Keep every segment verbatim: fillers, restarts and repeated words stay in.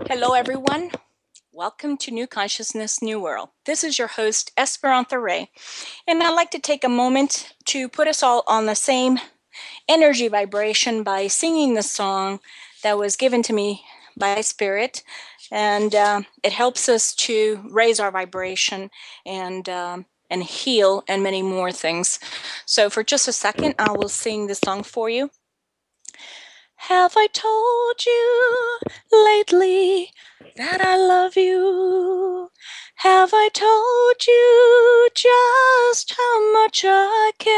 Hello, everyone. Welcome to New Consciousness, New World. This is your host, Esperanza Ray, and I'd like to take a moment to put us all on the same energy vibration by singing the song that was given to me by Spirit, and uh, it helps us to raise our vibration and um, and heal and many more things. So, for just a second, I will sing this song for you. Have I told you lately that I love you? Have I told you just how much I care?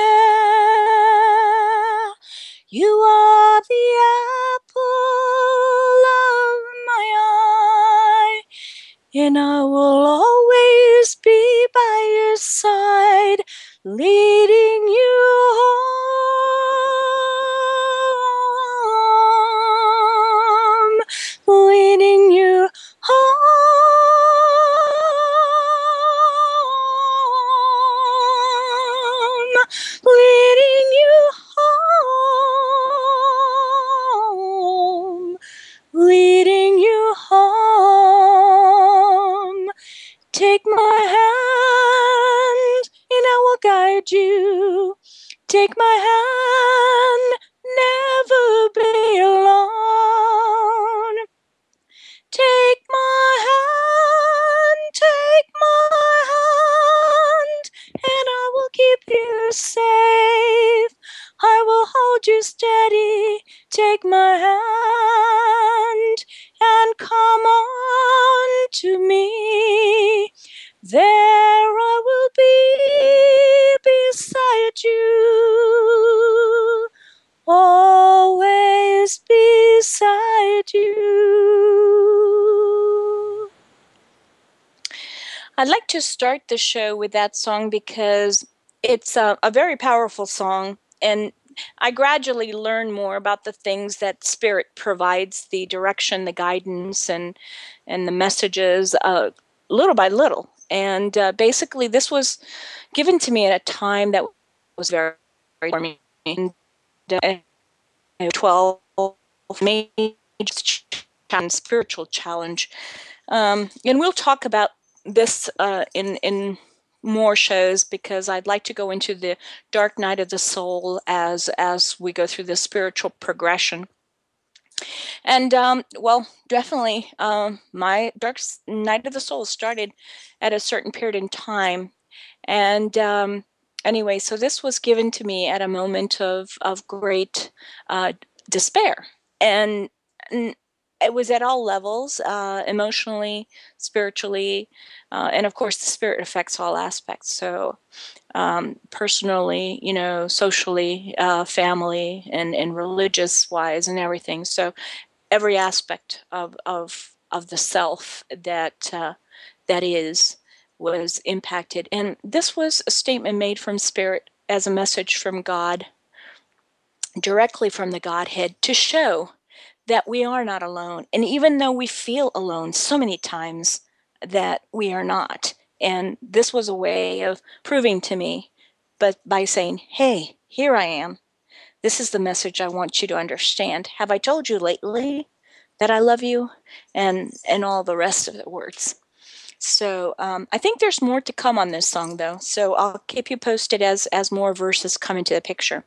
You are the apple of my eye, and I will always be by your side, leading you home, leading you home, leading you home, leading you home. Take my hand and I will guide you. Take my hand, never be alone. Take my hand, take my hand, and I will keep you safe. I will hold you steady. Take my hand and come on to me. There I will be beside you, always beside you. I'd like to start the show with that song because it's a, a very powerful song, and I gradually learn more about the things that Spirit provides, the direction, the guidance, and and the messages, uh, little by little. And uh, basically, this was given to me at a time that was very, very for me. And, uh, twelve major spiritual challenge, um, and we'll talk about this uh, in in more shows because I'd like to go into the dark night of the soul as as we go through the spiritual progression. And um, well, definitely, um, my dark night of the soul started at a certain period in time, and um, anyway, so this was given to me at a moment of of great uh, despair, and, and it was at all levels, uh, emotionally, spiritually, uh, and of course, the spirit affects all aspects. So, um, personally, you know, socially, uh, family, and and religious wise, and everything. So, every aspect of of of the self that uh, that is was impacted. And this was a statement made from Spirit as a message from God, directly from the Godhead, to show that we are not alone. And even though we feel alone so many times, that we are not. And this was a way of proving to me, but by saying, hey, here I am. This is the message I want you to understand. Have I told you lately that I love you? And and all the rest of the words. So um, I think there's more to come on this song, though. So I'll keep you posted as as more verses come into the picture.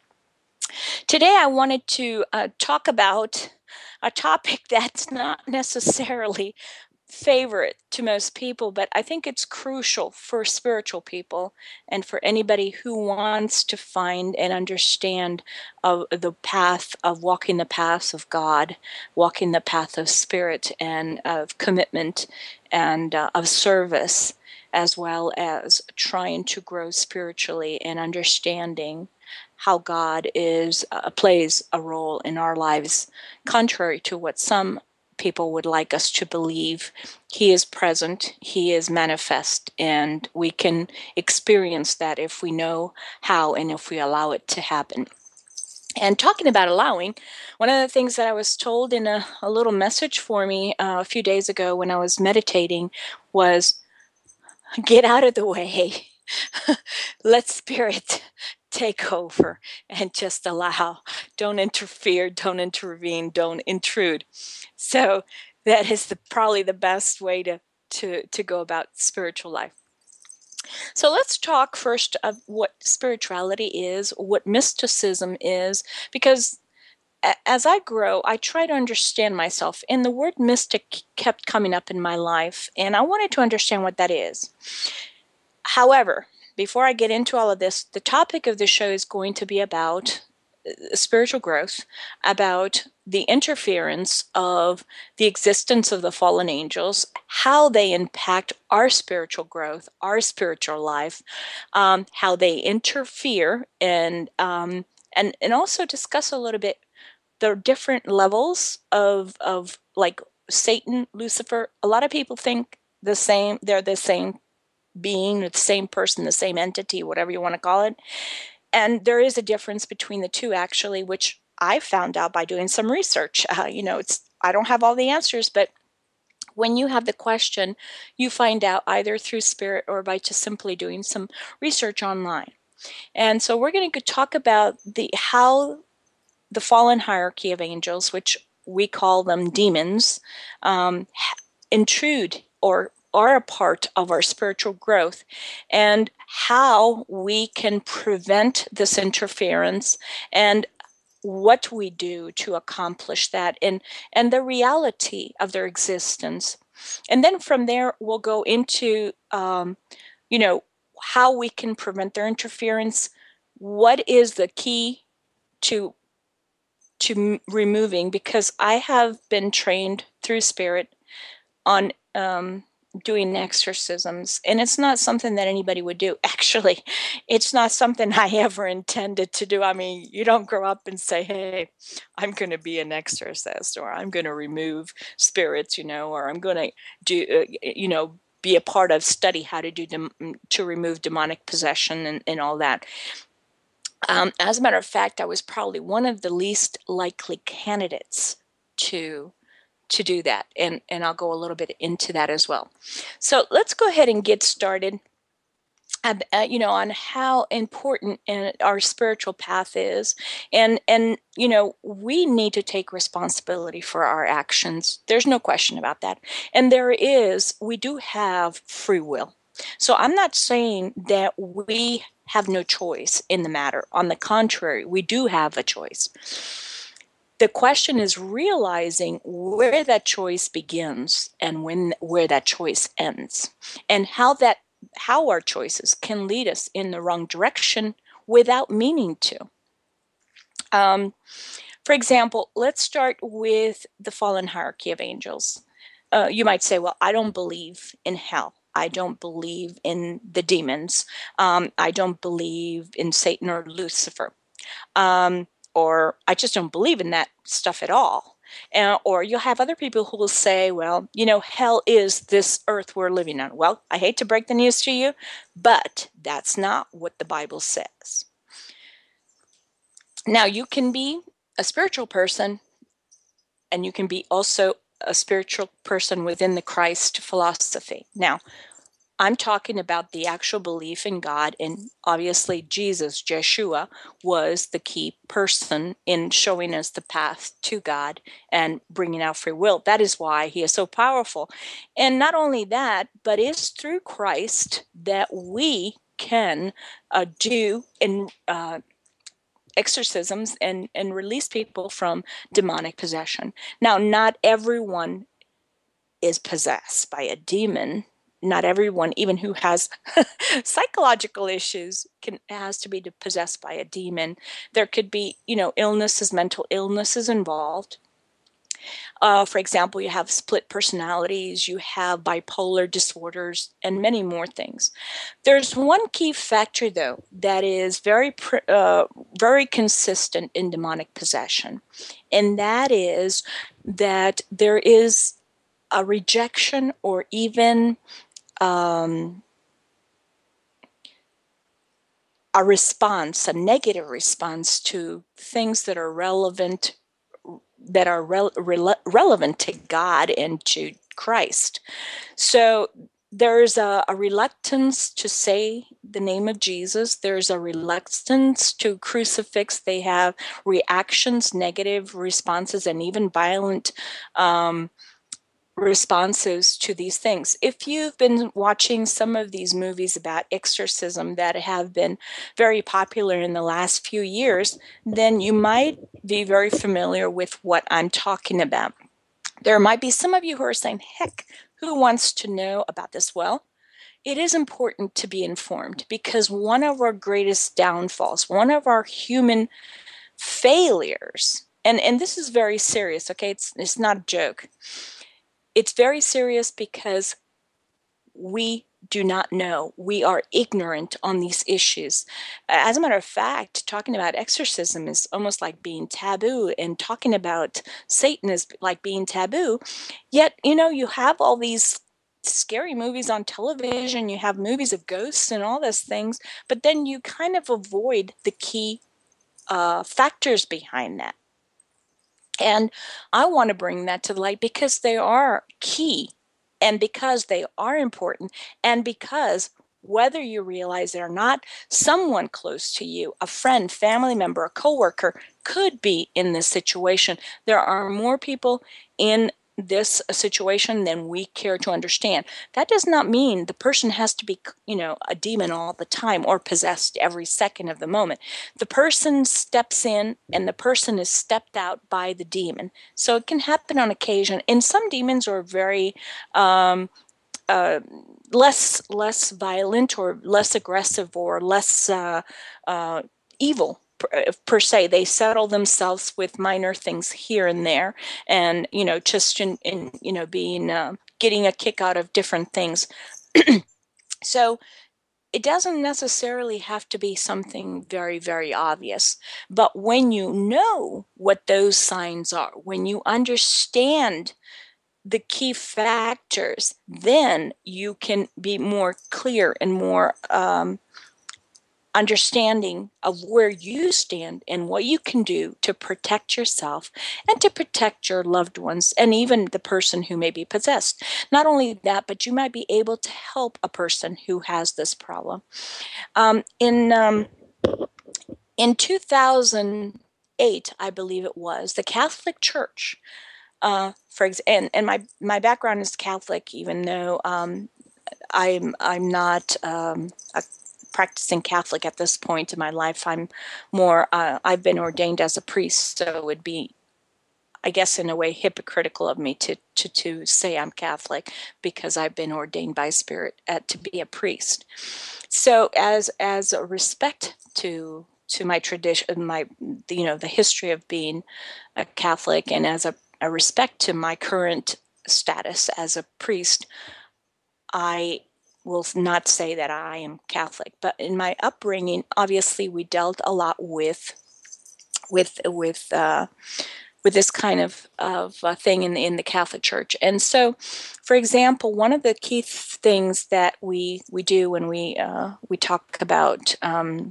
Today I wanted to uh, talk about a topic that's not necessarily favorite to most people, but I think it's crucial for spiritual people and for anybody who wants to find and understand uh, the path of walking the path of God, walking the path of spirit and of commitment and uh, of service, as well as trying to grow spiritually and understanding how God is uh, plays a role in our lives, contrary to what some people would like us to believe. He is present, he is manifest, and we can experience that if we know how and if we allow it to happen. And talking about allowing, one of the things that I was told in a, a little message for me uh, a few days ago when I was meditating was, get out of the way. Let Spirit take over and just allow. Don't interfere, don't intervene, don't intrude. So that is the, probably the best way to, to, to go about spiritual life. So let's talk first of what spirituality is, what mysticism is, because as I grow, I try to understand myself, and the word mystic kept coming up in my life, and I wanted to understand what that is. However, before I get into all of this, the topic of the show is going to be about spiritual growth, about the interference of the existence of the fallen angels, how they impact our spiritual growth, our spiritual life, um, how they interfere, and um, and and also discuss a little bit the different levels of of like Satan, Lucifer. A lot of people think the same; they're the same being, the same person, the same entity, whatever you want to call it. And there is a difference between the two, actually, which I found out by doing some research. Uh, you know, it's I don't have all the answers, but when you have the question, you find out either through spirit or by just simply doing some research online. And so we're going to talk about the how the fallen hierarchy of angels, which we call them demons, um, intrude or are a part of our spiritual growth, and how we can prevent this interference, and what we do to accomplish that, and and the reality of their existence. And then from there we'll go into um, you know how we can prevent their interference, what is the key to to removing, because I have been trained through spirit on um, doing exorcisms, and it's not something that anybody would do. Actually, it's not something I ever intended to do. I mean, you don't grow up and say, hey, I'm going to be an exorcist, or I'm going to remove spirits, you know, or I'm going to do, uh, you know, be a part of study how to do dem- to remove demonic possession and, and all that. Um, as a matter of fact, I was probably one of the least likely candidates to to do that, and and I'll go a little bit into that as well. So let's go ahead and get started. Uh, uh, you know, on how important in our spiritual path is, and and you know, we need to take responsibility for our actions. There's no question about that, and there is, we do have free will. So I'm not saying that we have no choice in the matter. On the contrary, we do have a choice. The question is realizing where that choice begins and when where that choice ends, and how that how our choices can lead us in the wrong direction without meaning to. Um, for example, let's start with the fallen hierarchy of angels. Uh, you might say, well, I don't believe in hell. I don't believe in the demons. Um, I don't believe in Satan or Lucifer. Um, or I just don't believe in that stuff at all. Uh, or you'll have other people who will say, well, you know, hell is this earth we're living on. Well, I hate to break the news to you, but that's not what the Bible says. Now, you can be a spiritual person, and you can be also a spiritual person within the Christ philosophy. Now, I'm talking about the actual belief in God, and obviously Jesus, Yeshua, was the key person in showing us the path to God and bringing out free will. That is why he is so powerful. And not only that, but it's through Christ that we can uh, do and uh, exorcisms and, and release people from demonic possession. Now, not everyone is possessed by a demon. Not everyone, even who has psychological issues, can has to be possessed by a demon. There could be, you know, illnesses, mental illnesses involved. Uh, for example, you have split personalities, you have bipolar disorders, and many more things. There's one key factor, though, that is very, uh, very consistent in demonic possession, and that is that there is a rejection or even um, a response, a negative response to things that are relevant, that are re- re- relevant to God and to Christ. So there's a, a reluctance to say the name of Jesus. There's a reluctance to crucifix. They have reactions, negative responses, and even violent um, responses to these things. If you've been watching some of these movies about exorcism that have been very popular in the last few years, then you might be very familiar with what I'm talking about. There might be some of you who are saying, heck, who wants to know about this? Well, it is important to be informed, because one of our greatest downfalls, one of our human failures, and, and this is very serious, okay? It's, it's not a joke. It's very serious because we do not know. We are ignorant on these issues. As a matter of fact, talking about exorcism is almost like being taboo, and talking about Satan is like being taboo. Yet, you know, you have all these scary movies on television, you have movies of ghosts and all those things, but then you kind of avoid the key uh, factors behind that. And I want to bring that to light because they are key, and because they are important, and because whether you realize it or not, someone close to you, a friend, family member, a coworker, could be in this situation. There are more people in this situation than we care to understand. That does not mean the person has to be, you know, a demon all the time or possessed every second of the moment. The person steps in and the person is stepped out by the demon. So it can happen on occasion. And some demons are very um, uh, less less violent or less aggressive or less uh, uh, evil per, per se. They settle themselves with minor things here and there, and you know, just in, in you know, being uh, getting a kick out of different things. So it doesn't necessarily have to be something very, very obvious. But when you know what those signs are, when you understand the key factors, then you can be more clear and more um, understanding of where you stand and what you can do to protect yourself and to protect your loved ones and even the person who may be possessed. Not only that, but you might be able to help a person who has this problem. Um, in um, in two thousand eight, I believe it was, the Catholic Church, uh, for ex- and and my my background is Catholic, even though um, I'm I'm not um, a practicing Catholic at this point in my life. I'm more uh, I've been ordained as a priest, so it would be, I guess, in a way, hypocritical of me to to to say I'm Catholic because I've been ordained by Spirit at, to be a priest. So as as a respect to to my tradition, my you know the history of being a Catholic, and as a, a respect to my current status as a priest, I will not say that I am Catholic. But in my upbringing, obviously, we dealt a lot with with with uh, with this kind of, of uh, thing in the, in the Catholic Church. And so, for example, one of the key th- things that we, we do when we, uh, we talk about um,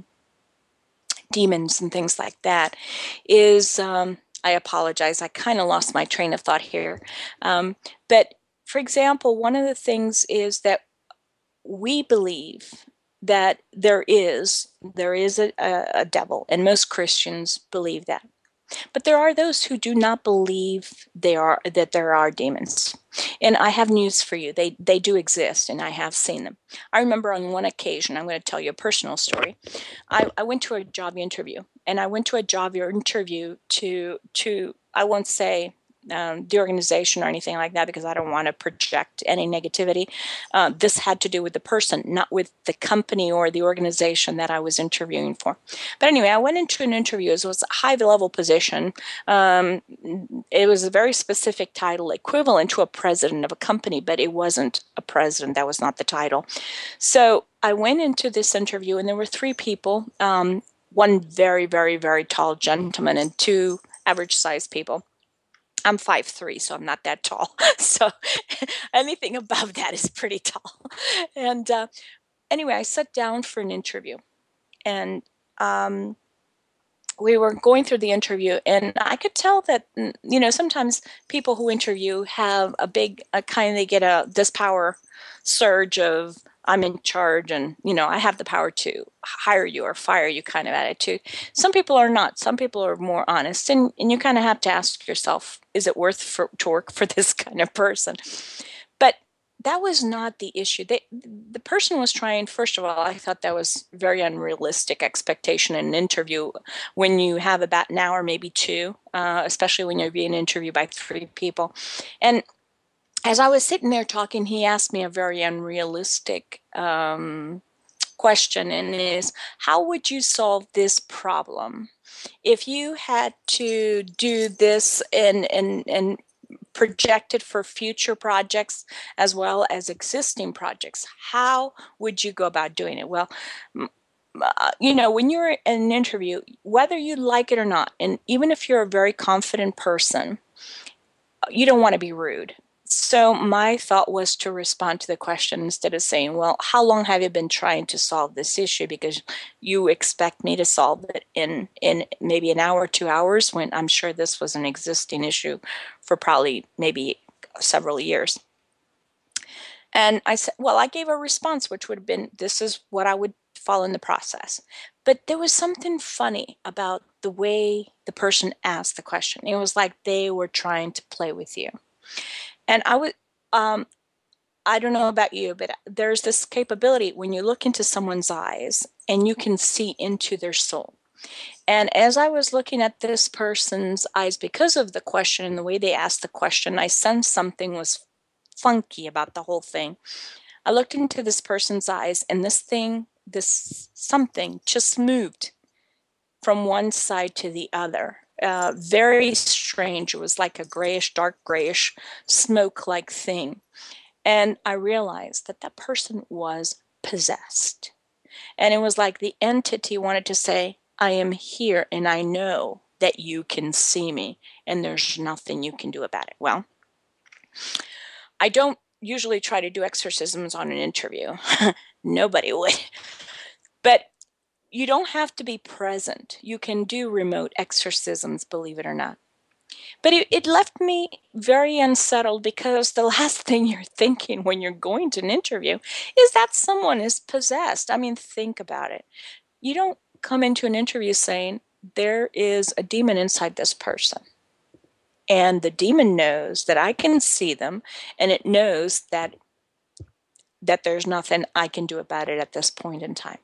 demons and things like that is, um, I apologize, I kind of lost my train of thought here. Um, but for example, one of the things is that we believe that there is there is a, a, a devil, and most Christians believe that. But there are those who do not believe they are that there are demons. And I have news for you. They they do exist, and I have seen them. I remember on one occasion, I'm going to tell you a personal story. I, I went to a job interview, and I went to a job interview to to I won't say um, the organization or anything like that, because I don't want to project any negativity. Uh, this had to do with the person, not with the company or the organization that I was interviewing for. But anyway, I went into an interview. It was a high-level position. Um, it was a very specific title, equivalent to a president of a company, but it wasn't a president. That was not the title. So I went into this interview, and there were three people, um, one very, very, very tall gentleman and two average-sized people. I'm five three, so I'm not that tall. So anything above that is pretty tall. And uh, anyway, I sat down for an interview, and um, we were going through the interview, and I could tell that, you know, sometimes people who interview have a big, a kind of get a this power surge of I'm in charge, and you know I have the power to hire you or fire you kind of attitude. Some people are not. Some people are more honest, and, and you kind of have to ask yourself, is it worth for, to work for this kind of person? But that was not the issue. They, the person was trying, first of all, I thought that was very unrealistic expectation in an interview when you have about an hour, maybe two, uh, especially when you're being interviewed by three people. And as I was sitting there talking, he asked me a very unrealistic um, question, and it is, how would you solve this problem if you had to do this and and and projected for future projects as well as existing projects? How would you go about doing it? Well, uh, you know, when you're in an interview, whether you like it or not, and even if you're a very confident person, you don't want to be rude. So my thought was to respond to the question instead of saying, well, how long have you been trying to solve this issue? Because you expect me to solve it in, in maybe an hour, two hours, when I'm sure this was an existing issue for probably maybe several years. And I said, well, I gave a response, which would have been, this is what I would follow in the process. But there was something funny about the way the person asked the question. It was like they were trying to play with you. And I would, um, I don't know about you, but there's this capability when you look into someone's eyes and you can see into their soul. And as I was looking at this person's eyes, because of the question and the way they asked the question, I sensed something was funky about the whole thing. I looked into this person's eyes, and this thing, this something just moved from one side to the other. Uh, very strange. It was like a grayish, dark grayish, smoke-like thing. And I realized that that person was possessed. And it was like the entity wanted to say, I am here and I know that you can see me and there's nothing you can do about it. Well, I don't usually try to do exorcisms on an interview. Nobody would. But you don't have to be present. You can do remote exorcisms, believe it or not. But it, it left me very unsettled, because the last thing you're thinking when you're going to an interview is that someone is possessed. I mean, think about it. You don't come into an interview saying, there is a demon inside this person. And the demon knows that I can see them, and it knows that that there's nothing I can do about it at this point in time.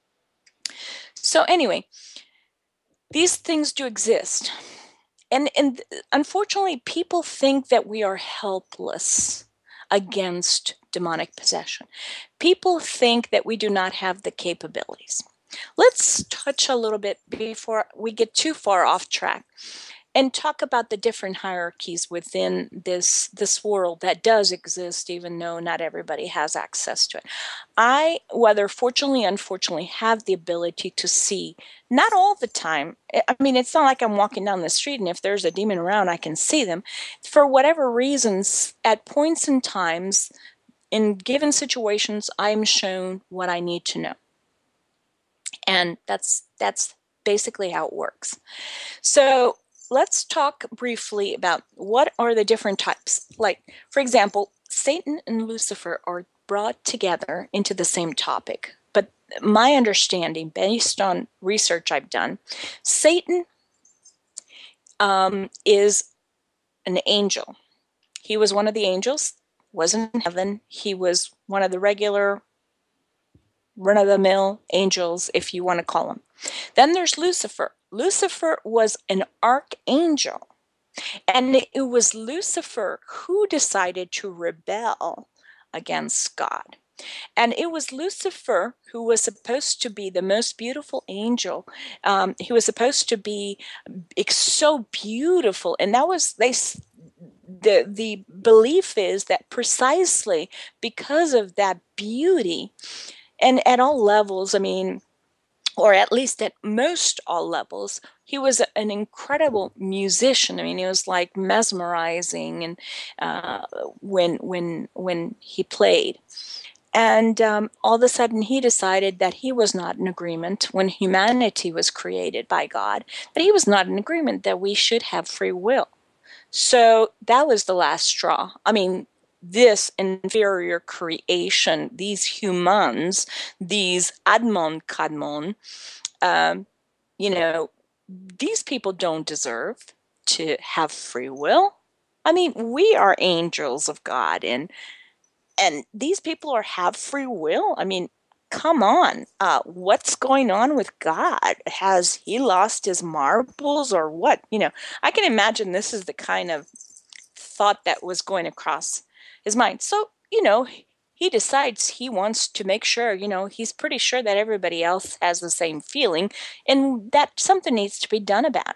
So anyway, these things do exist. And, and unfortunately, people think that we are helpless against demonic possession. People think that we do not have the capabilities. Let's touch a little bit before we get too far off track and talk about the different hierarchies within this this world that does exist, even though not everybody has access to it. I, whether fortunately or unfortunately, have the ability to see, not all the time. I mean, it's not like I'm walking down the street and if there's a demon around, I can see them. For whatever reasons, at points in times, in given situations, I'm shown what I need to know. And that's that's basically how it works. So let's talk briefly about what are the different types. Like, for example, Satan and Lucifer are brought together into the same topic. But my understanding, based on research I've done, Satan um, is an angel. He was one of the angels, was in heaven. He was one of the regular run-of-the-mill angels, if you want to call them. Then there's Lucifer. Lucifer was an archangel, and it was Lucifer who decided to rebel against God. And it was Lucifer who was supposed to be the most beautiful angel. Um, he was supposed to be so beautiful, and that was they. The the belief is that precisely because of that beauty, and at all levels, I mean, or at least at most all levels, he was an incredible musician. I mean, he was like mesmerizing, and uh, when when when he played. And um, all of a sudden, he decided that he was not in agreement when humanity was created by God, that he was not in agreement that we should have free will. So that was the last straw. I mean, this inferior creation, these humans, these Admon Kadmon, um, you know, these people don't deserve to have free will. I mean, we are angels of God, and and these people are have free will. I mean, come on, uh, what's going on with God? Has he lost his marbles or what? You know, I can imagine this is the kind of thought that was going across his mind. So, you know, he decides he wants to make sure, you know, he's pretty sure that everybody else has the same feeling and that something needs to be done about.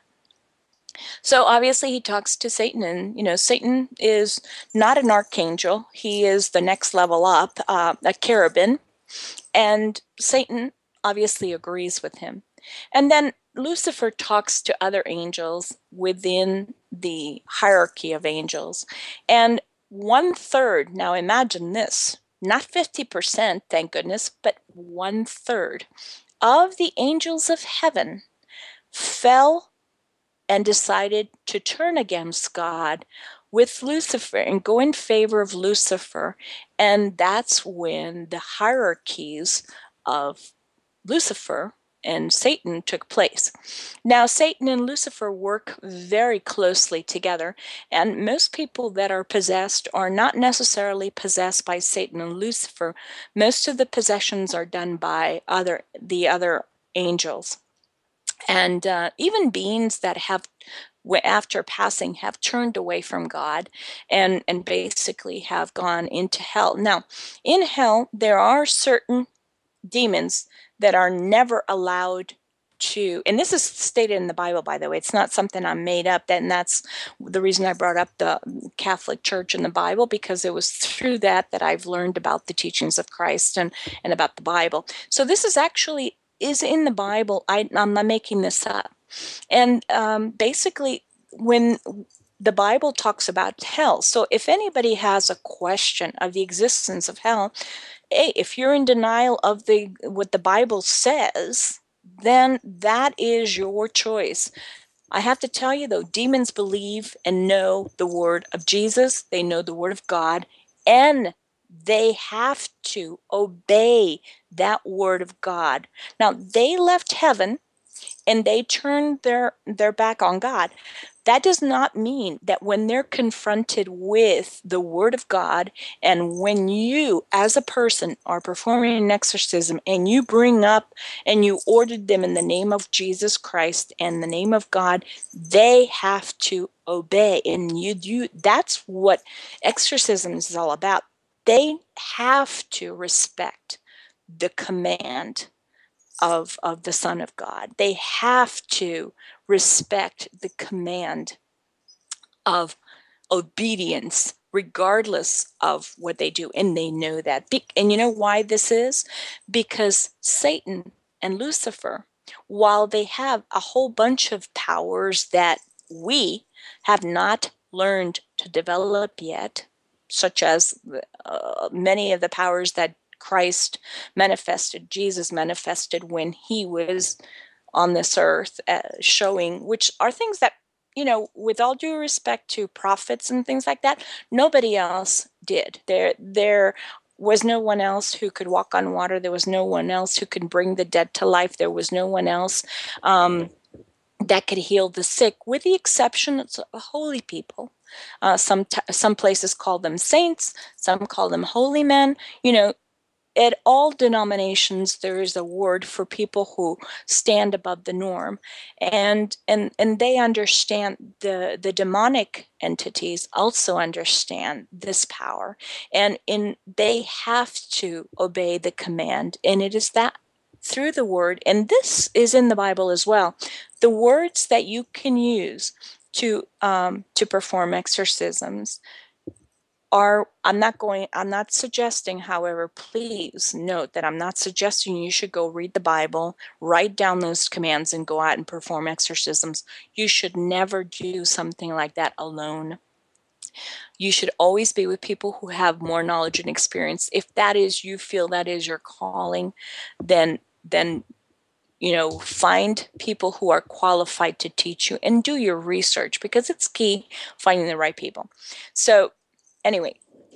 So obviously he talks to Satan, and, you know, Satan is not an archangel. He is the next level up, uh, a cherubim. And Satan obviously agrees with him. And then Lucifer talks to other angels within the hierarchy of angels. And one third, now imagine this, not fifty percent, thank goodness, but one third of the angels of heaven fell and decided to turn against God with Lucifer and go in favor of Lucifer. And that's when the hierarchies of Lucifer and Satan took place. Now, Satan and Lucifer work very closely together, and most people that are possessed are not necessarily possessed by Satan and Lucifer. Most of the possessions are done by other the other angels. And uh, even beings that have, after passing, have turned away from God and, and basically have gone into hell. Now, in hell, there are certain demons that are never allowed to, and this is stated in the Bible, by the way, it's not something I made up, and that's the reason I brought up the Catholic Church and the Bible, because it was through that that I've learned about the teachings of Christ and, and about the Bible. So this is actually is in the Bible. I, I'm not making this up. And um, basically, when the Bible talks about hell, so if anybody has a question of the existence of hell, hey, if you're in denial of the what the Bible says, then that is your choice. I have to tell you, though, demons believe and know the word of Jesus. They know the word of God, and they have to obey that word of God. Now, they left heaven and they turned their, their back on God. That does not mean that when they're confronted with the word of God, and when you as a person are performing an exorcism and you bring up and you ordered them in the name of Jesus Christ and the name of God, they have to obey. And you do, that's what exorcism is all about. They have to respect the command of, of the Son of God. They have to respect the command of obedience, regardless of what they do. And they know that. And you know why this is? Because Satan and Lucifer, while they have a whole bunch of powers that we have not learned to develop yet, such as uh, many of the powers that Christ manifested, Jesus manifested when he was on this earth, uh, showing, which are things that, you know, with all due respect to prophets and things like that, nobody else did. There, there was no one else who could walk on water. There was no one else who could bring the dead to life. There was no one else um, that could heal the sick, with the exception of holy people. Uh, some t- some places call them saints. Some call them holy men. You know, at all denominations, there is a word for people who stand above the norm, and and and they understand, the the demonic entities also understand this power, and in they have to obey the command, and it is that through the word, and this is in the Bible as well, the words that you can use to um, to perform exorcisms are, I'm not going, I'm not suggesting, however, please note that I'm not suggesting you should go read the Bible, write down those commands, and go out and perform exorcisms. You should never do something like that alone. You should always be with people who have more knowledge and experience. If that is, you feel that is your calling, then then you know, find people who are qualified to teach you and do your research, because it's key finding the right people. So anyway,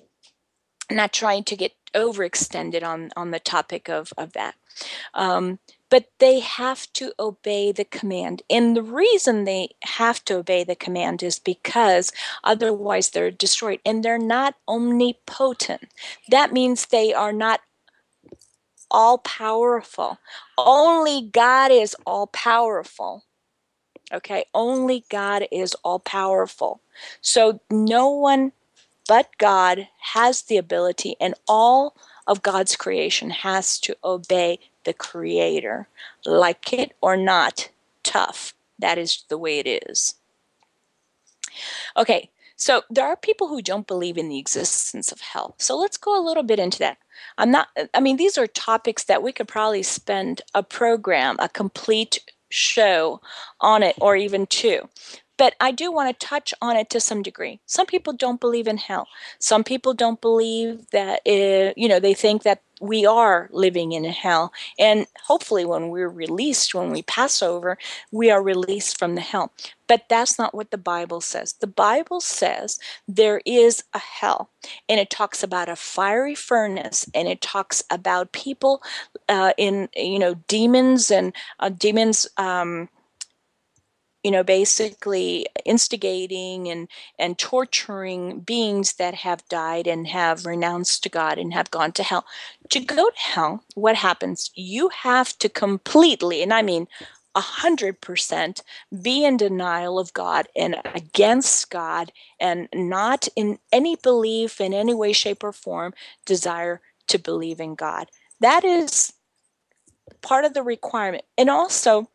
not trying to get overextended on on the topic of of that. Um, but they have to obey the command. And the reason they have to obey the command is because otherwise they're destroyed. And they're not omnipotent. That means they are not all powerful. Only God is all powerful. Okay, only God is all powerful. So no one but God has the ability, and all of God's creation has to obey the Creator, like it or not. Tough. That is the way it is. Okay, so there are people who don't believe in the existence of hell. So let's go a little bit into that. I'm not, I mean, these are topics that we could probably spend a program, a complete show on it, or even two. But I do want to touch on it to some degree. Some people don't believe in hell. Some people don't believe that, it, you know, they think that we are living in hell. And hopefully when we're released, when we pass over, we are released from the hell. But that's not what the Bible says. The Bible says there is a hell, and it talks about a fiery furnace, and it talks about people uh, in, you know, demons and uh, demons, um, you know, basically instigating and, and torturing beings that have died and have renounced God and have gone to hell. To go to hell, what happens? You have to completely, and I mean a hundred percent, be in denial of God and against God, and not in any belief in any way, shape, or form desire to believe in God. That is part of the requirement. And also,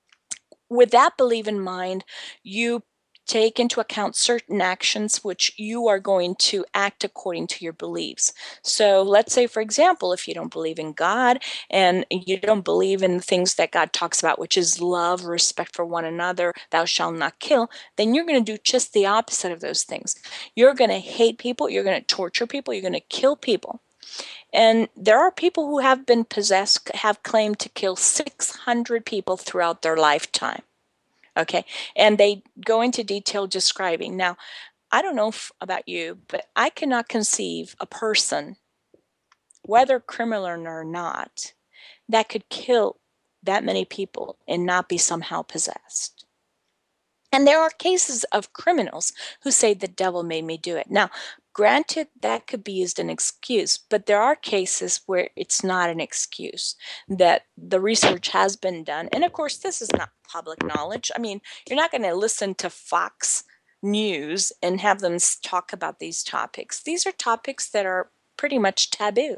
with that belief in mind, you take into account certain actions which you are going to act according to your beliefs. So let's say, for example, if you don't believe in God and you don't believe in the things that God talks about, which is love, respect for one another, thou shalt not kill, then you're going to do just the opposite of those things. You're going to hate people, you're going to torture people, you're going to kill people. And there are people who have been possessed, have claimed to kill six hundred people throughout their lifetime. Okay. And they go into detail describing. Now, I don't know if, about you, but I cannot conceive a person, whether criminal or not, that could kill that many people and not be somehow possessed. And there are cases of criminals who say the devil made me do it. Now, granted, that could be used as an excuse, but there are cases where it's not an excuse, that the research has been done. And of course, this is not public knowledge. I mean, you're not going to listen to Fox News and have them talk about these topics. These are topics that are pretty much taboo.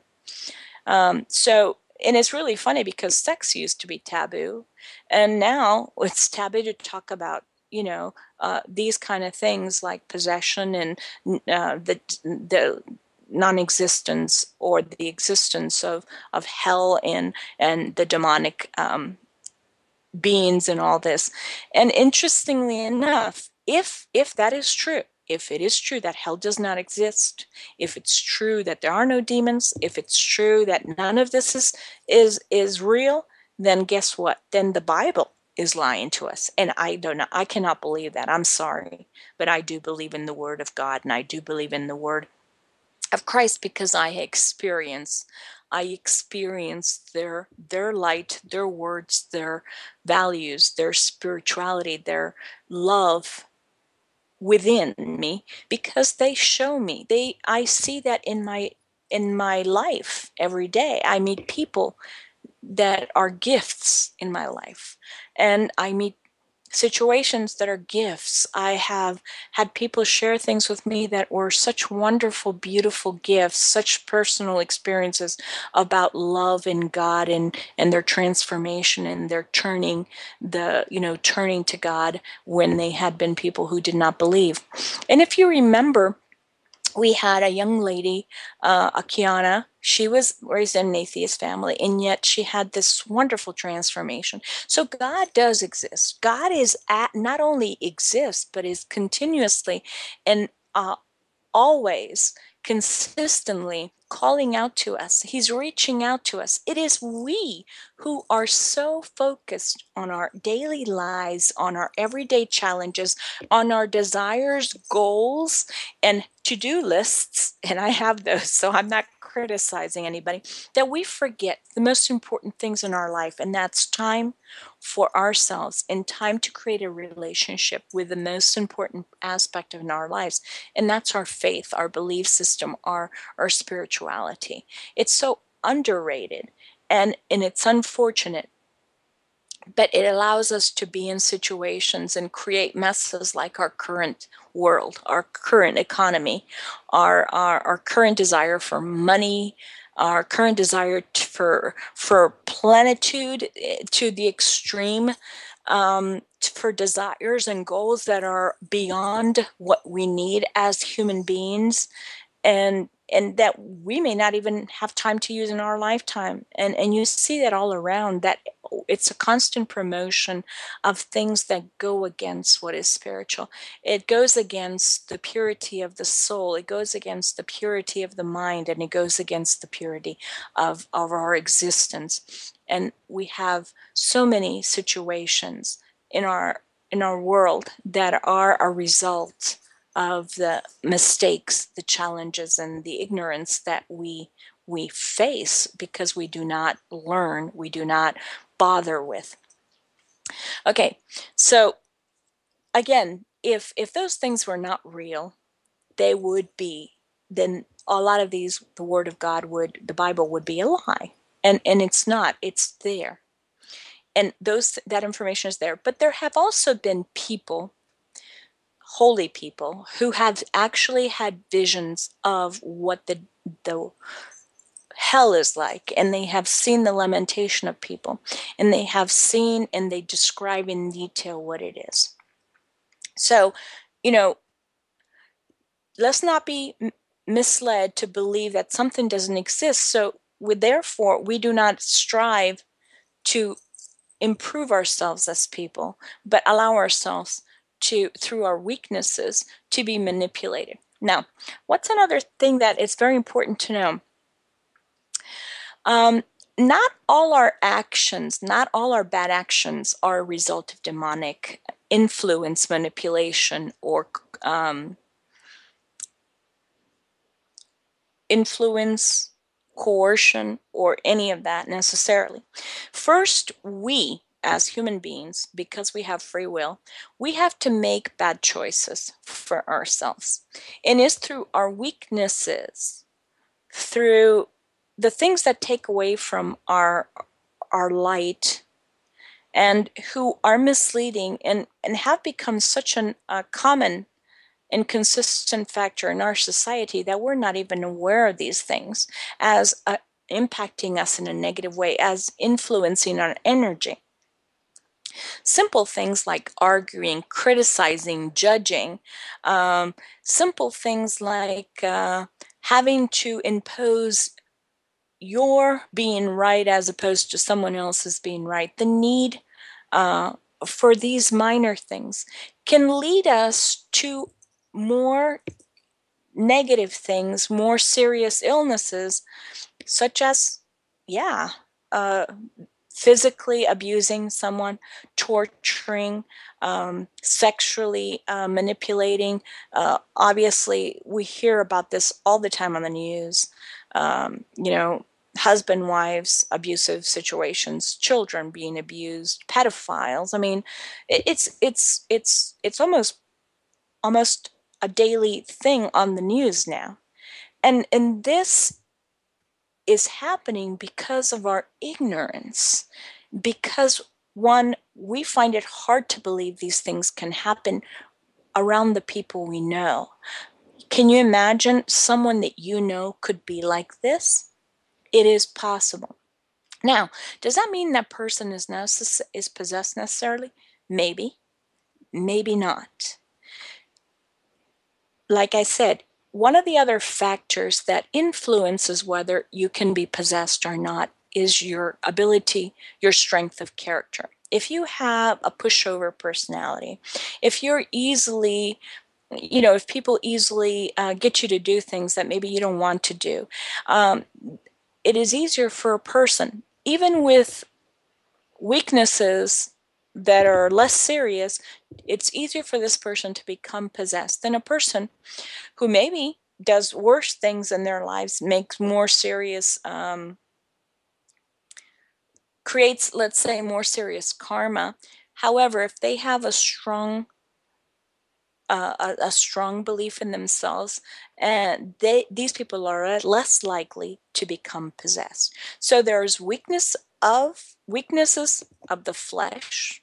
Um, so, and it's really funny because sex used to be taboo, and now it's taboo to talk about, you know, uh, these kind of things like possession and uh, the the non-existence or the existence of, of hell and and the demonic um, beings and all this. And interestingly enough, if if that is true, if it is true that hell does not exist, if it's true that there are no demons, if it's true that none of this is is is real, then guess what? Then the Bible is lying to us. And I don't know, I cannot believe that. I'm sorry, but I do believe in the word of God, and I do believe in the word of Christ, because I experience I experience their their light, their words, their values, their spirituality, their love within me, because they show me. They I see that in my in my life every day. I meet people that are gifts in my life, and I meet situations that are gifts. I have had people share things with me that were such wonderful, beautiful gifts, such personal experiences about love and God, and, and their transformation, and their turning the, you know, turning to God when they had been people who did not believe. And if you remember, we had a young lady, uh, Akiana. She was raised in an atheist family, and yet she had this wonderful transformation. So God does exist. God is at, not only exists, but is continuously and uh, always consistently calling out to us. He's reaching out to us. It is we who are so focused on our daily lives, on our everyday challenges, on our desires, goals, and to-do lists, and I have those, so I'm not criticizing anybody, that we forget the most important things in our life, and that's time for ourselves and time to create a relationship with the most important aspect of our lives, and that's our faith, our belief system, our our spirituality. It's so underrated, and and it's unfortunate, but it allows us to be in situations and create messes like our current world, our current economy, our our, our current desire for money, our current desire t- for for plenitude eh, to the extreme, um, t- for desires and goals that are beyond what we need as human beings, and and that we may not even have time to use in our lifetime, and and you see that all around, that it's a constant promotion of things that go against what is spiritual. It goes against the purity of the soul, it goes against the purity of the mind, and it goes against the purity of of our existence. And we have so many situations in our in our world that are a result of the mistakes, the challenges, and the ignorance that we we face because we do not learn, we do not bother with. Okay, so again, if if those things were not real, they would be, then a lot of these, the Word of God would, the Bible would be a lie, and and it's not. It's there, and those that information is there. But there have also been people, holy people, who have actually had visions of what the the hell is like, and they have seen the lamentation of people, and they have seen and they describe in detail what it is. So, you know, let's not be m- misled to believe that something doesn't exist. So we, therefore, we do not strive to improve ourselves as people, but allow ourselves to, through our weaknesses, to be manipulated. Now, what's another thing that is very important to know? Um, not all our actions, not all our bad actions are a result of demonic influence, manipulation, or um, influence, coercion, or any of that necessarily. First, we as human beings, because we have free will, we have to make bad choices for ourselves. And it's through our weaknesses, through the things that take away from our our light, and who are misleading and, and have become such a uh, common and consistent factor in our society that we're not even aware of these things as uh, impacting us in a negative way, as influencing our energy. Simple things like arguing, criticizing, judging, um, simple things like uh, having to impose your being right as opposed to someone else's being right, the need uh, for these minor things can lead us to more negative things, more serious illnesses, such as, yeah, uh, physically abusing someone, torturing, um, sexually uh, manipulating. Uh, obviously, we hear about this all the time on the news. Um, you know, husband, wives, abusive situations, children being abused, pedophiles. I mean, it, it's it's it's it's almost almost a daily thing on the news now, and and this is happening because of our ignorance, because one, we find it hard to believe these things can happen around the people we know. Can you imagine someone that you know could be like this? It is possible. Now, does that mean that person is necess- is possessed necessarily? Maybe, maybe not. Like I said, one of the other factors that influences whether you can be possessed or not is your ability, your strength of character. If you have a pushover personality, if you're easily you know, if people easily uh, get you to do things that maybe you don't want to do, um, it is easier for a person, even with weaknesses that are less serious, it's easier for this person to become possessed than a person who maybe does worse things in their lives, makes more serious, um, creates, let's say, more serious karma. However, if they have a strong uh, a, a strong belief in themselves, and they these people are less likely to become possessed. So there's weakness of weaknesses of the flesh,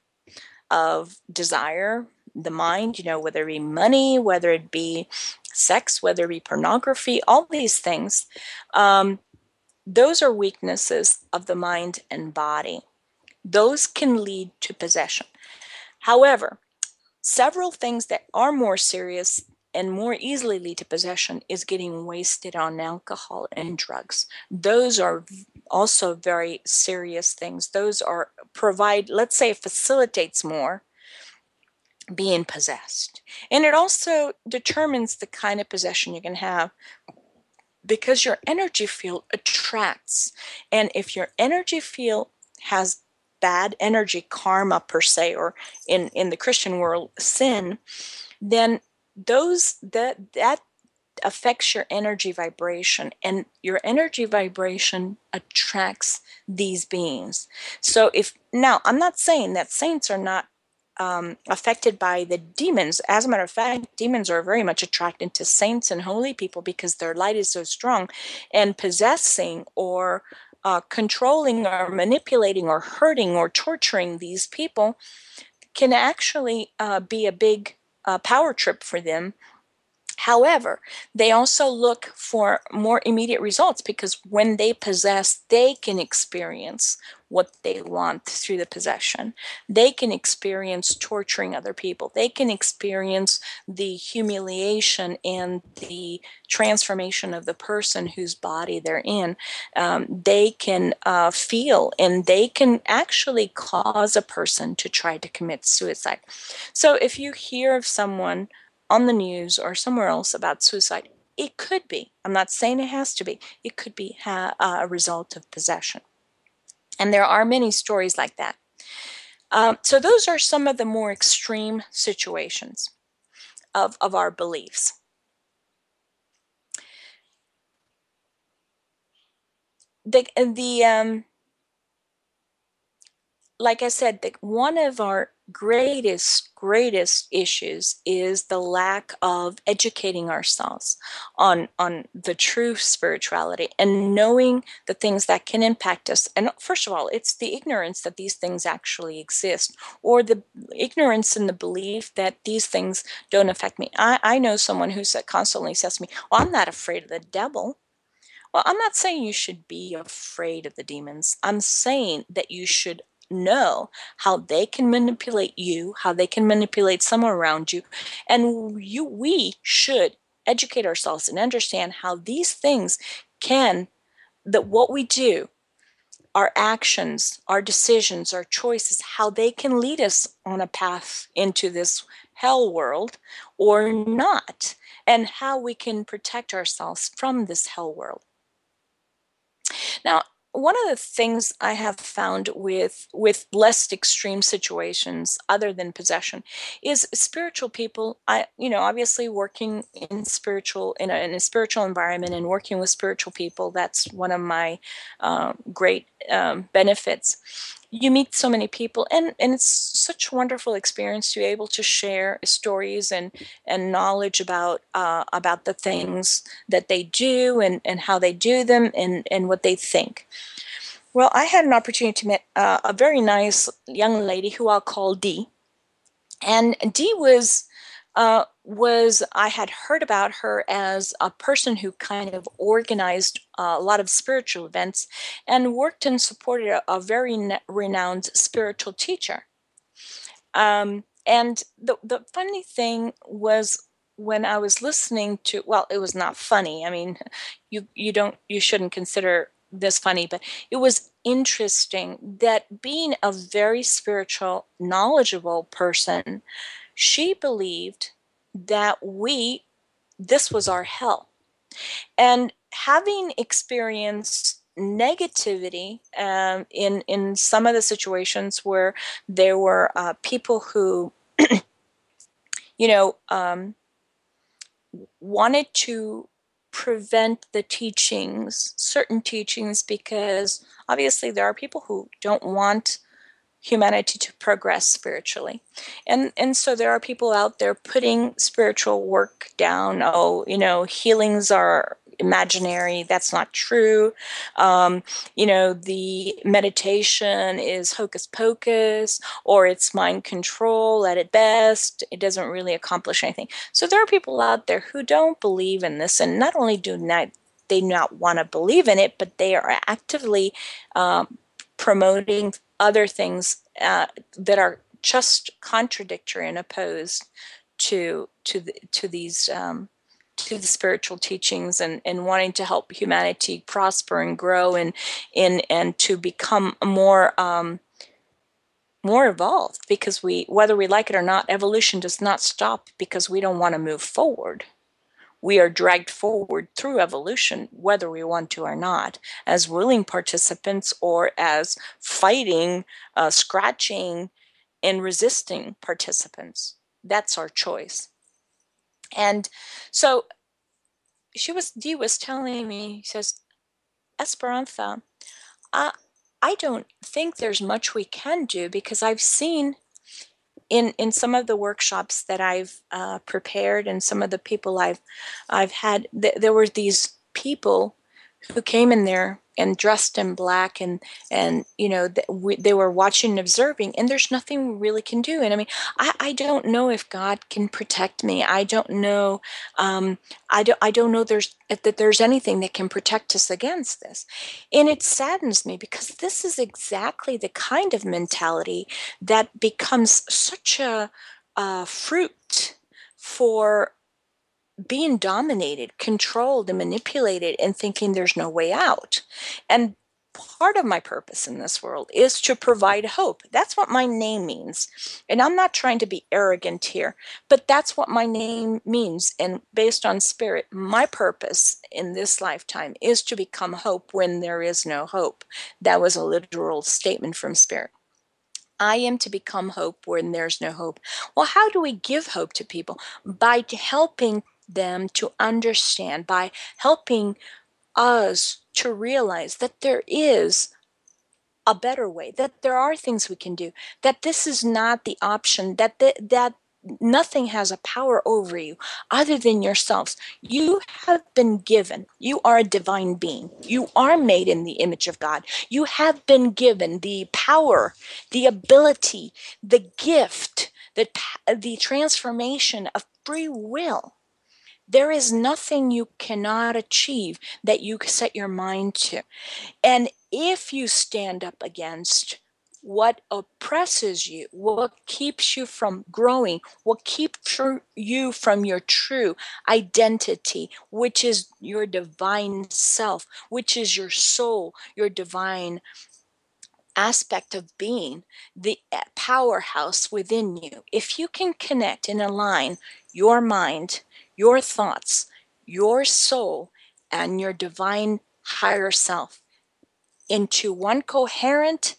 of desire, the mind, you know, whether it be money, whether it be sex, whether it be pornography, all these things. Um, those are weaknesses of the mind and body. Those can lead to possession. However, several things that are more serious and more easily lead to possession is getting wasted on alcohol and drugs. Those are also very serious things. Those are provide, let's say, facilitates more being possessed. And it also determines the kind of possession you can have, because your energy field attracts. And if your energy field has bad energy, karma per se, or in, in the Christian world, sin, then those that that affects your energy vibration, and your energy vibration attracts these beings. So if now, I'm not saying that saints are not um, affected by the demons. As a matter of fact, demons are very much attracted to saints and holy people because their light is so strong, and possessing or uh, controlling or manipulating or hurting or torturing these people can actually uh, be a big uh, power trip for them. However, they also look for more immediate results, because when they possess, they can experience what they want through the possession. They can experience torturing other people. They can experience the humiliation and the transformation of the person whose body they're in. Um, they can uh, feel, and they can actually cause a person to try to commit suicide. So if you hear of someone on the news or somewhere else about suicide, it could be, I'm not saying it has to be, it could be ha- a result of possession. And there are many stories like that. Um, so those are some of the more extreme situations of, of our beliefs. The, the um, like I said, the, one of our greatest, greatest issues is the lack of educating ourselves on, on the true spirituality and knowing the things that can impact us. And first of all, it's the ignorance that these things actually exist, or the ignorance in the belief that these things don't affect me. I, I know someone who said, constantly says to me, well, I'm not afraid of the devil. Well, I'm not saying you should be afraid of the demons. I'm saying that you should know how they can manipulate you, how they can manipulate someone around you, and you we should educate ourselves and understand how these things can, that what we do, our actions, our decisions, our choices, how they can lead us on a path into this hell world or not, and how we can protect ourselves from this hell world. Now, one of the things I have found with with less extreme situations other than possession is spiritual people. I, you know, obviously working in spiritual in a, in a spiritual environment and working with spiritual people. That's one of my uh, great um, benefits. You meet so many people, and and it's such a wonderful experience to be able to share stories and and knowledge about uh, about the things that they do, and and how they do them, and and what they think. Well, I had an opportunity to meet uh, a very nice young lady who I'll call Dee, and Dee was uh, was I had heard about her as a person who kind of organized uh, a lot of spiritual events and worked and supported a, a very ne- renowned spiritual teacher. Um, and the the funny thing was, when I was listening to, well, it was not funny. I mean, you you don't you shouldn't consider this funny, but it was interesting that, being a very spiritual, knowledgeable person, she believed that we, this was our hell. And having experienced negativity um, in, in some of the situations where there were uh, people who, you know, um, wanted to prevent the teachings, certain teachings, because obviously there are people who don't want humanity to progress spiritually. And and so there are people out there putting spiritual work down. Oh, you know, healings are imaginary. That's not true. Um, you know, the meditation is hocus pocus, or it's mind control at its best. It doesn't really accomplish anything. So there are people out there who don't believe in this, and not only do not they not want to believe in it, but they are actively um, promoting other things uh, that are just contradictory and opposed to to the, to these um, to the spiritual teachings, and, and wanting to help humanity prosper and grow, and in and to become more um, more evolved. Because we, whether we like it or not, evolution does not stop because we don't want to move forward. We are dragged forward through evolution, whether we want to or not, as willing participants or as fighting, uh, scratching, and resisting participants. That's our choice. And so she was, Dee was telling me, he says, Esperanza, I, I don't think there's much we can do, because I've seen in in some of the workshops that I've uh, prepared, and some of the people I've I've had, th- there were these people who came in there and dressed in black, and and you know th- we, they were watching and observing, and there's nothing we really can do. And I mean, I, I don't know if God can protect me. I don't know. Um, I don't I don't know there's that there's anything that can protect us against this. And it saddens me, because this is exactly the kind of mentality that becomes such a, a fruit for being dominated, controlled, and manipulated, and thinking there's no way out. And part of my purpose in this world is to provide hope. That's what my name means. And I'm not trying to be arrogant here, but that's what my name means. And based on spirit, my purpose in this lifetime is to become hope when there is no hope. That was a literal statement from spirit. I am to become hope when there's no hope. Well, how do we give hope to people? By helping them to understand, by helping us to realize that there is a better way, that there are things we can do, that this is not the option, that the, that nothing has a power over you other than yourselves. You have been given, you are a divine being. You are made in the image of God. You have been given the power, the ability, the gift, the, the transformation of free will. There is nothing you cannot achieve that you set your mind to. And if you stand up against what oppresses you, what keeps you from growing, what keeps you from your true identity, which is your divine self, which is your soul, your divine aspect of being, the powerhouse within you. If you can connect and align your mind, your thoughts, your soul, and your divine higher self into one coherent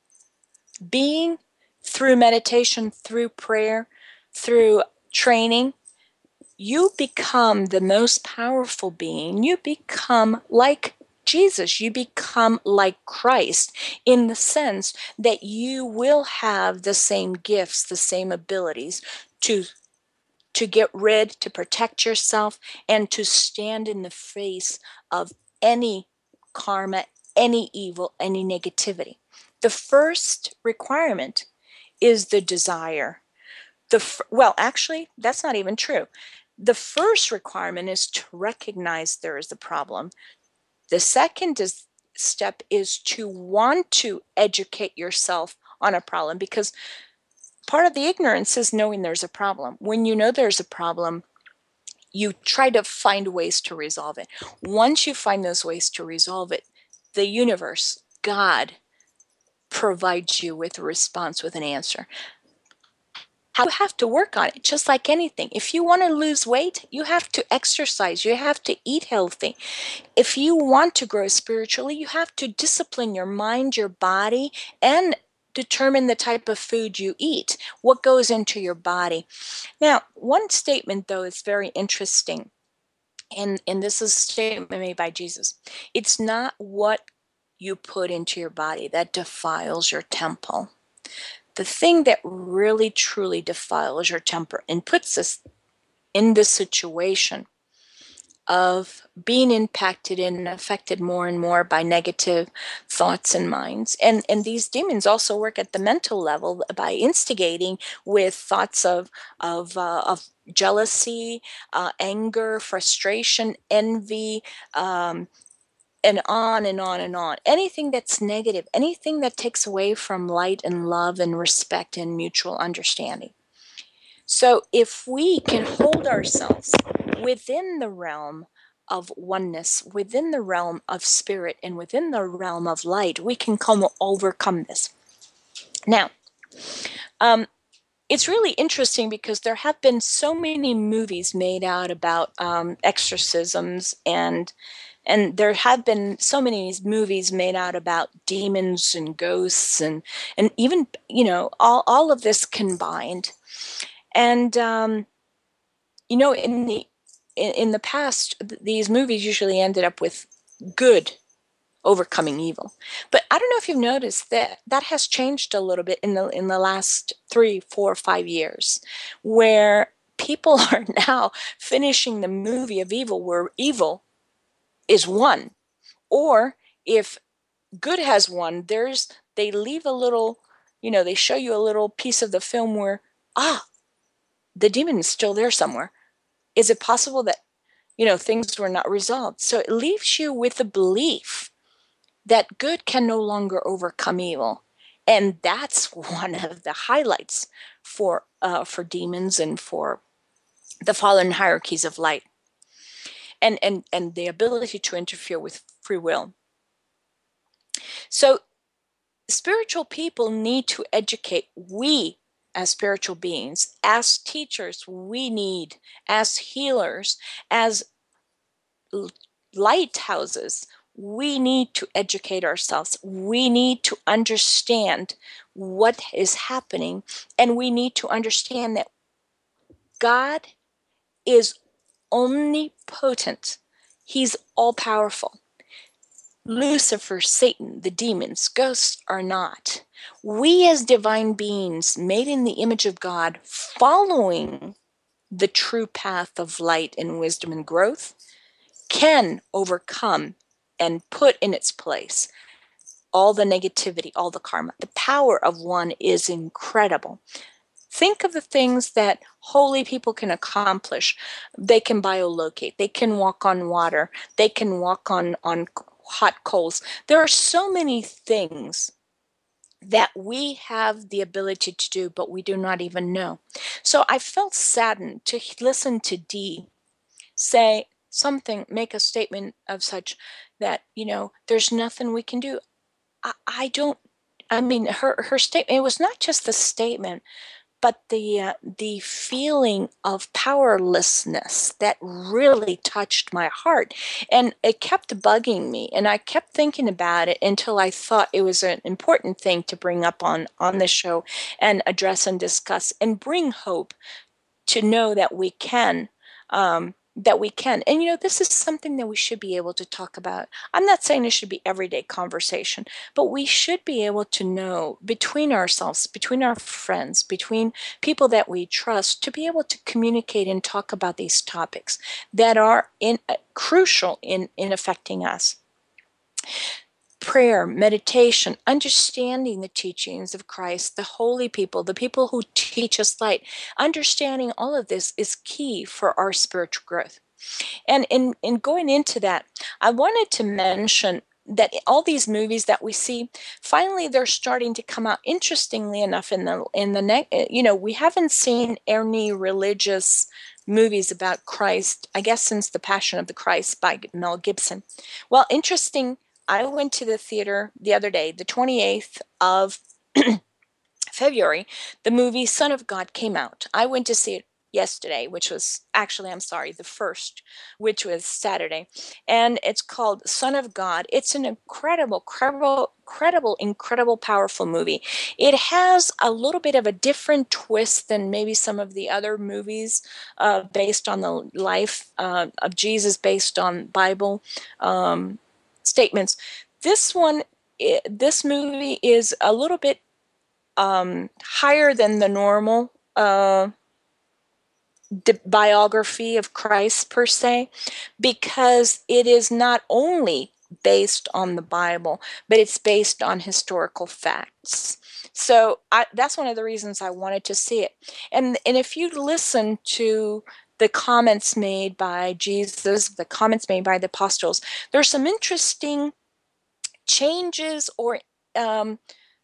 being, through meditation, through prayer, through training, you become the most powerful being. You become like Jesus. You become like Christ, in the sense that you will have the same gifts, the same abilities to to get rid, to protect yourself, and to stand in the face of any karma, any evil, any negativity. The first requirement is the desire. The well, actually, that's not even true. The first requirement is to recognize there is a problem. The second is, step is to want to educate yourself on a problem, because part of the ignorance is knowing there's a problem. When you know there's a problem, you try to find ways to resolve it. Once you find those ways to resolve it, the universe, God, provides you with a response, with an answer. You have to work on it, just like anything. If you want to lose weight, you have to exercise. You have to eat healthy. If you want to grow spiritually, you have to discipline your mind, your body, and determine the type of food you eat, what goes into your body. Now, one statement, though, is very interesting, and, and this is a statement made by Jesus. It's not what you put into your body that defiles your temple. The thing that really truly defiles your temper and puts us in this situation of being impacted and affected more and more by negative thoughts and minds. And, and these demons also work at the mental level by instigating with thoughts of, of, uh, of jealousy, uh, anger, frustration, envy, um, and on and on and on. Anything that's negative, anything that takes away from light and love and respect and mutual understanding. So if we can hold ourselves within the realm of oneness, within the realm of spirit, and within the realm of light, we can come overcome this. Now, um, it's really interesting because there have been so many movies made out about um, exorcisms, and and there have been so many movies made out about demons and ghosts, and and even, you know, all all of this combined. And um, you know, in the in, in the past, th- these movies usually ended up with good overcoming evil. But I don't know if you've noticed that that has changed a little bit in the in the last three, four, five years, where people are now finishing the movie of evil where evil is won, or if good has won, there's they leave a little, you know, they show you a little piece of the film where ah, the demon is still there somewhere. Is it possible that, you know, things were not resolved? So it leaves you with the belief that good can no longer overcome evil. And that's one of the highlights for uh, for demons and for the fallen hierarchies of light, and, and, and the ability to interfere with free will. So spiritual people need to educate. We, as spiritual beings, as teachers, we need, as healers, as lighthouses, we need to educate ourselves. We need to understand what is happening, and we need to understand that God is omnipotent. He's all powerful. Lucifer, Satan, the demons, ghosts are not. We, as divine beings made in the image of God, following the true path of light and wisdom and growth, can overcome and put in its place all the negativity, all the karma. The power of one is incredible. Think of the things that holy people can accomplish. They can biolocate. They can walk on water. They can walk on, on hot coals. There are so many things that we have the ability to do, but we do not even know. So I felt saddened to listen to Dee say something, make a statement of such that, you know, there's nothing we can do. I, I don't, I mean, her, her statement, it was not just the statement, but the uh, the feeling of powerlessness that really touched my heart, and it kept bugging me, and I kept thinking about it until I thought it was an important thing to bring up on on the show and address and discuss and bring hope to know that we can um, that we can. And you know, this is something that we should be able to talk about. I'm not saying it should be everyday conversation, but we should be able to know between ourselves, between our friends, between people that we trust, to be able to communicate and talk about these topics that are in, uh, crucial in, in affecting us. Prayer, meditation, understanding the teachings of Christ, the holy people, the people who teach us light, understanding all of this is key for our spiritual growth. And in, in going into that, I wanted to mention that all these movies that we see, finally they're starting to come out. Interestingly enough, in the in the next, you know, we haven't seen any religious movies about Christ, I guess, since The Passion of the Christ by Mel Gibson. Well, interesting. I went to the theater the other day, the twenty-eighth of February, the movie Son of God came out. I went to see it yesterday, which was actually, I'm sorry, the first, which was Saturday. And it's called Son of God. It's an incredible, credible, credible, incredible, powerful movie. It has a little bit of a different twist than maybe some of the other movies uh, based on the life uh, of Jesus, based on Bible um, statements. This one, i- this movie is a little bit um, higher than the normal uh, di- biography of Christ per se, because it is not only based on the Bible, but it's based on historical facts. So I, that's one of the reasons I wanted to see it. And and if you listen to the comments made by Jesus, the comments made by the apostles, there's some interesting changes or um,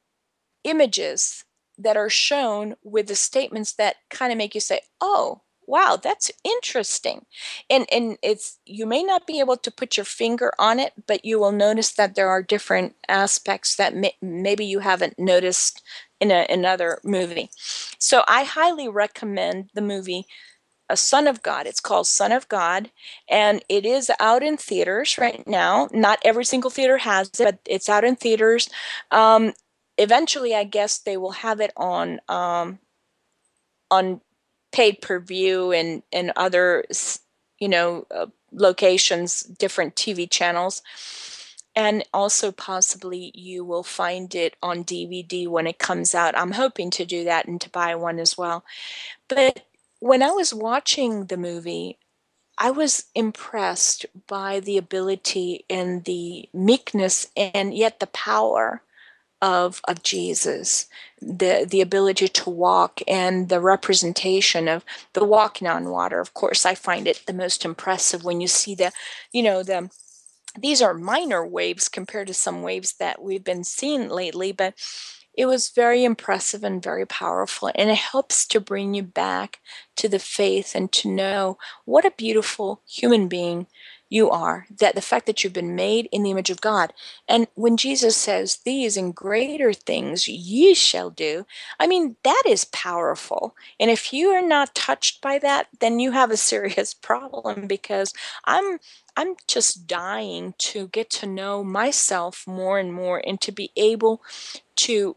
images that are shown with the statements that kind of make you say, "Oh, wow, that's interesting." And and it's, you may not be able to put your finger on it, but you will notice that there are different aspects that may, maybe you haven't noticed in a, another movie. So I highly recommend the movie A Son of God. It's called Son of God, and it is out in theaters right now. Not every single theater has it, but it's out in theaters. Um, eventually, I guess they will have it on um, on paid per view and and other, you know, uh, locations, different T V channels. And also, possibly, you will find it on D V D when it comes out. I'm hoping to do that and to buy one as well. But when I was watching the movie, I was impressed by the ability and the meekness and yet the power of of Jesus, the the ability to walk and the representation of the walking on water. Of course, I find it the most impressive when you see the, you know, the these are minor waves compared to some waves that we've been seeing lately, but it was very impressive and very powerful, and it helps to bring you back to the faith and to know what a beautiful human being you are, that the fact that you've been made in the image of God. And when Jesus says, "These and greater things ye shall do," I mean, that is powerful. And if you are not touched by that, then you have a serious problem, because I'm I'm just dying to get to know myself more and more and to be able to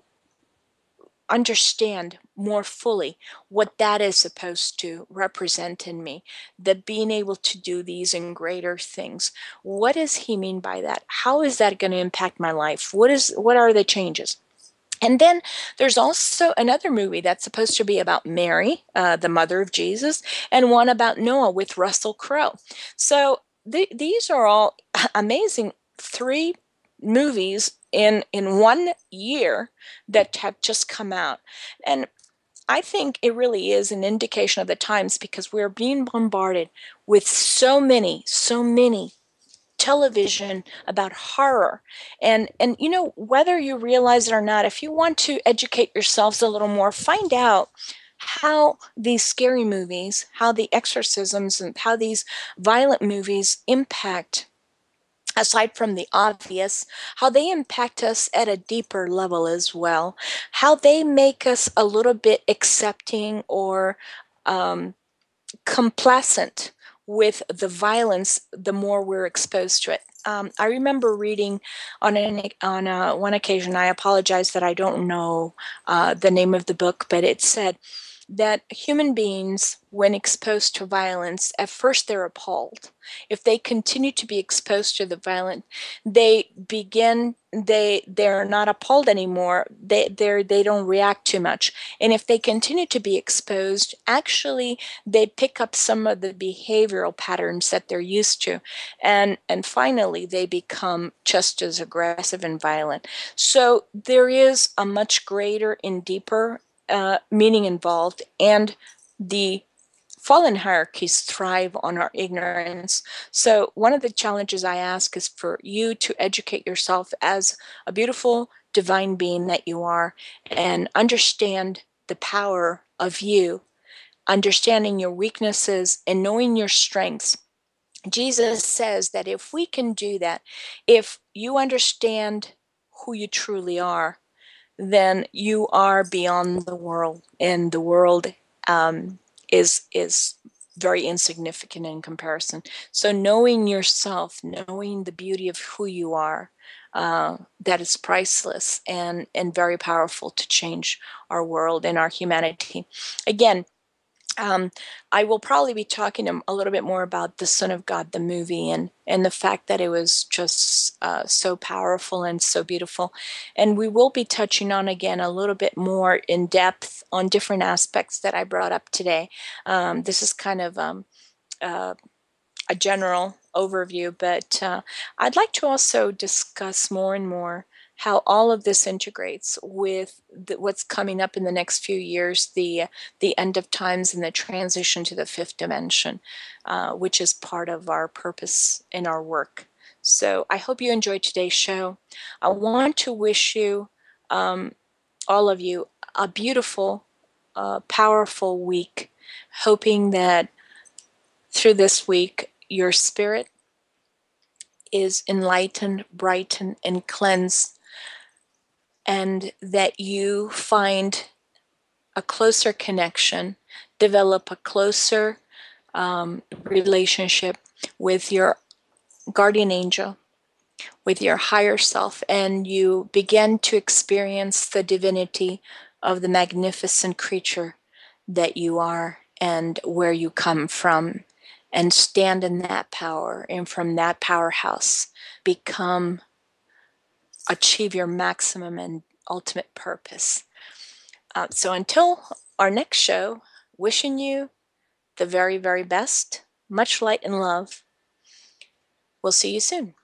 understand more fully what that is supposed to represent in me, that being able to do these and greater things. What does he mean by that? How is that going to impact my life? What is what are the changes? And then there's also another movie that's supposed to be about Mary, uh, the mother of Jesus, and one about Noah with Russell Crowe. So th- these are all amazing three movies in in one year that have just come out. And I think it really is an indication of the times, because we're being bombarded with so many, so many television about horror. And and you know, whether you realize it or not, if you want to educate yourselves a little more, find out how these scary movies, how the exorcisms and how these violent movies impact, aside from the obvious, how they impact us at a deeper level as well, how they make us a little bit accepting or um, complacent with the violence the more we're exposed to it. Um, I remember reading on an, on a, one occasion, I apologize that I don't know uh, the name of the book, but it said that human beings, when exposed to violence, at first they're appalled. If they continue to be exposed to the violence, they begin they they're not appalled anymore. They they they don't react too much. And if they continue to be exposed, actually they pick up some of the behavioral patterns that they're used to, and and finally they become just as aggressive and violent. So there is a much greater and deeper uh, meaning involved, and the fallen hierarchies thrive on our ignorance. So one of the challenges I ask is for you to educate yourself as a beautiful divine being that you are, and understand the power of you, understanding your weaknesses and knowing your strengths. Jesus says that if we can do that, if you understand who you truly are, then you are beyond the world, and the world um, is is very insignificant in comparison. So knowing yourself, knowing the beauty of who you are, uh, that is priceless and and very powerful to change our world and our humanity. Again, um, I will probably be talking a little bit more about the Son of God, the movie, and and the fact that it was just uh, so powerful and so beautiful. And we will be touching on again a little bit more in depth on different aspects that I brought up today. Um, this is kind of um, uh, a general overview, but uh, I'd like to also discuss more and more how all of this integrates with the, what's coming up in the next few years, the the end of times and the transition to the fifth dimension, uh, which is part of our purpose in our work. So I hope you enjoyed today's show. I want to wish you, um, all of you, a beautiful, uh, powerful week, hoping that through this week your spirit is enlightened, brightened, and cleansed, and that you find a closer connection, develop a closer um, relationship with your guardian angel, with your higher self, and you begin to experience the divinity of the magnificent creature that you are and where you come from, and stand in that power, and from that powerhouse become, achieve your maximum and ultimate purpose. Uh, so until our next show, wishing you the very, very best, much light and love. We'll see you soon.